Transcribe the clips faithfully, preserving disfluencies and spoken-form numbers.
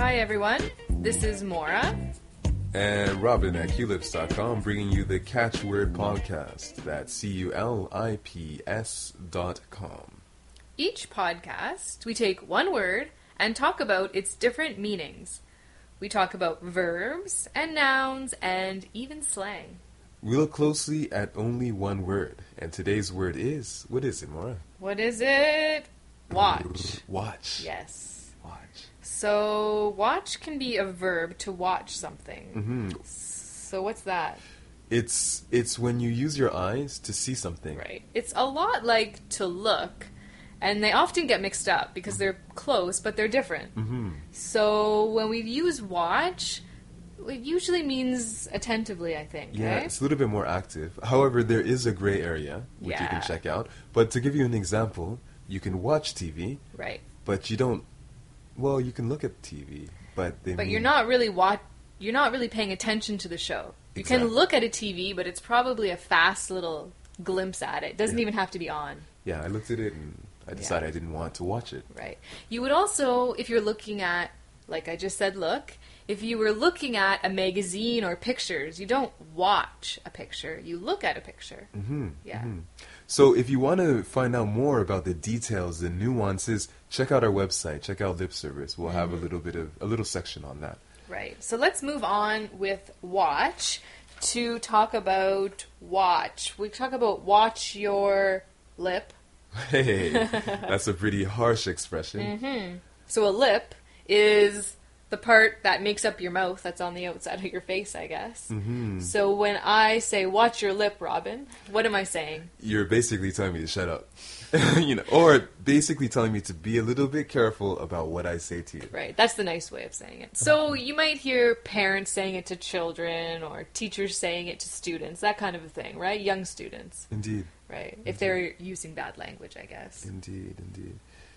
Hi, everyone. This is Maura. And Robin at Culips dot com bringing you the Catchword Podcast. That's C U L I P S dot com. Each podcast, we take one word and talk about its different meanings. We talk about verbs and nouns and even slang. We look closely at only one word. And today's word is, what is it, Maura? What is it? Watch. Watch. Yes. Watch. So, watch can be a verb to watch something. Mm-hmm. So, what's that? It's it's when you use your eyes to see something. Right. It's a lot like to look, and they often get mixed up because they're close, but they're different. Mm-hmm. So, when we use watch, it usually means attentively, I think. Yeah, right? it's a little bit more active. However, there is a gray area, which you Yeah. can check out. But to give you an example, you can watch T V, Right. but you don't, well, you can look at T V, but they But mean, you're not really wa- You're not really paying attention to the show. You Exactly. can look at a T V, but it's probably a fast little glimpse at it. It doesn't Yeah. even have to be on. Yeah, I looked at it and I decided Yeah. I didn't want to watch it. Right. You would also, if you're looking at, like I just said, look, if you were looking at a magazine or pictures, you don't watch a picture, you look at a picture. Mm-hmm. Yeah. Mm-hmm. So if you want to find out more about the details and nuances, check out our website. Check out Lip Service. We'll have a little bit of a little section on that. Right. So let's move on with watch to talk about watch. We talk about watch your lip. Hey, that's a pretty harsh expression. Mm-hmm. So a lip is the part that makes up your mouth that's on the outside of your face, I guess. Mm-hmm. So when I say, watch your lip, Robin, what am I saying? You're basically telling me to shut up, you know, or basically telling me to be a little bit careful about what I say to you. Right, that's the nice way of saying it. So you might hear parents saying it to children or teachers saying it to students, that kind of a thing, right? Young students, Indeed, right? If they're using bad language, I guess. indeed, indeed.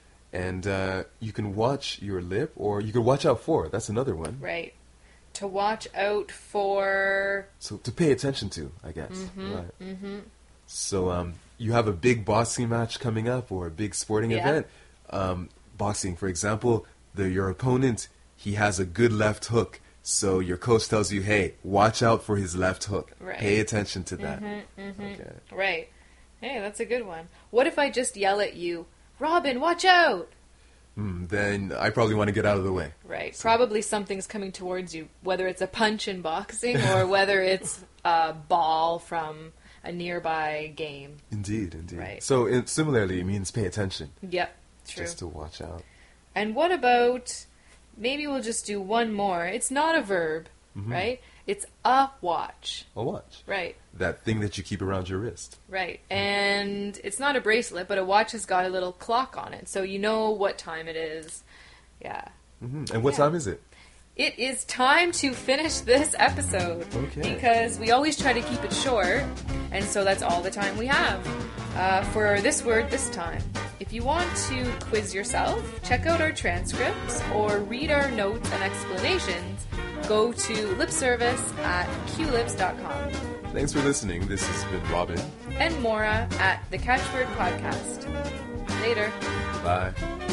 And uh, you can watch your lip, or you can watch out for. That's another one. Right. To watch out for... So to pay attention to, I guess. Mm-hmm, Right. mm-hmm. So um, you have a big boxing match coming up, or a big sporting Yeah. event. Um, boxing, for example, the your opponent, he has a good left hook. So your coach tells you, hey, watch out for his left hook. Right. Pay attention to that. Mm-hmm, mm-hmm. Okay. Right. Hey, that's a good one. What if I just yell at you, Robin, watch out! Mm, then I probably want to get out of the way. Right. Probably something's coming towards you, whether it's a punch in boxing or whether it's a ball from a nearby game. Indeed, indeed. Right. So it, similarly, it means pay attention. Yep, true. Just to watch out. And what about, maybe we'll just do one more. It's not a verb, Mhm. right? It's a watch. A watch. Right, That thing that you keep around your wrist. right. And it's not a bracelet, but a watch has got a little clock on it, so you know what time it is. Yeah. hmm And what Yeah. time is it? It is time to finish this episode. Okay. Because we always try to keep it short, and so that's all the time we have uh, for this word this time. If you want to quiz yourself, check out our transcripts or read our notes and explanations, go to lip service at culips dot com. Thanks for listening. This has been Robin. And Maura at the Catchword Podcast. Later. Bye.